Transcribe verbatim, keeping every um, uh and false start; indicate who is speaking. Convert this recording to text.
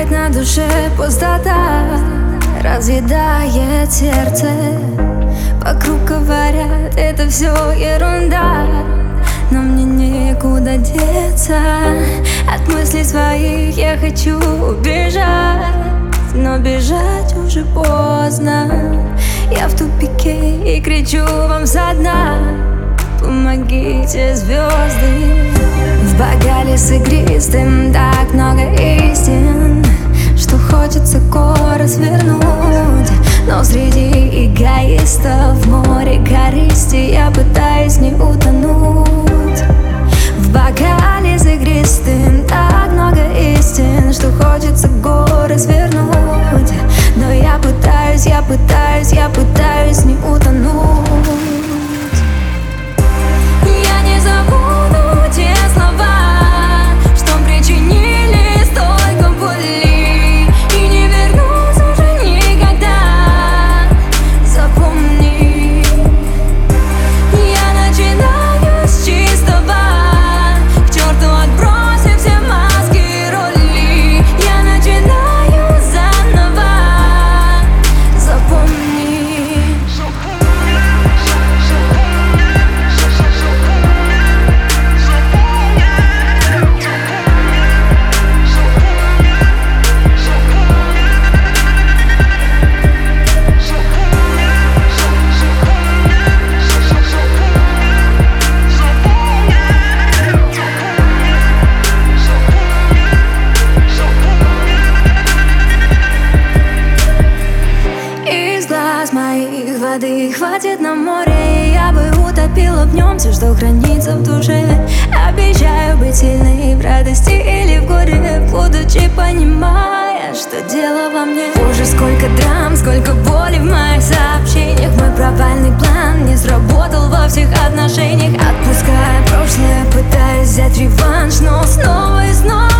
Speaker 1: Опять на душе пустота разъедает сердце. Вокруг говорят, это все ерунда, но мне некуда деться. От мыслей своих я хочу убежать, но бежать уже поздно. Я в тупике и кричу вам со дна: помогите, звезды. В бокале с игристым так много истин, что хочется горы свернуть. Но среди эгоистов в море корысти я пытаюсь не утонуть. В бокале с игристым так много истин, что хочется горы свернуть. Но я пытаюсь, я пытаюсь, я пытаюсь не утонуть. Я не забуду те слова, что причинили столько боли, и не вернусь уже никогда. Запомни, я начинаю с чистого, к черту отбросив все маски и роли. Я начинаю заново. Запомни. Моих воды хватит на море, и я бы утопила в нем все, что хранится в душе. Обещаю быть сильной в радости или в горе, будучи понимая, что дело во мне. Уже сколько драм, сколько боли в моих сообщениях. Мой провальный план не сработал во всех отношениях. Отпуская прошлое, пытаясь взять реванш, но снова и снова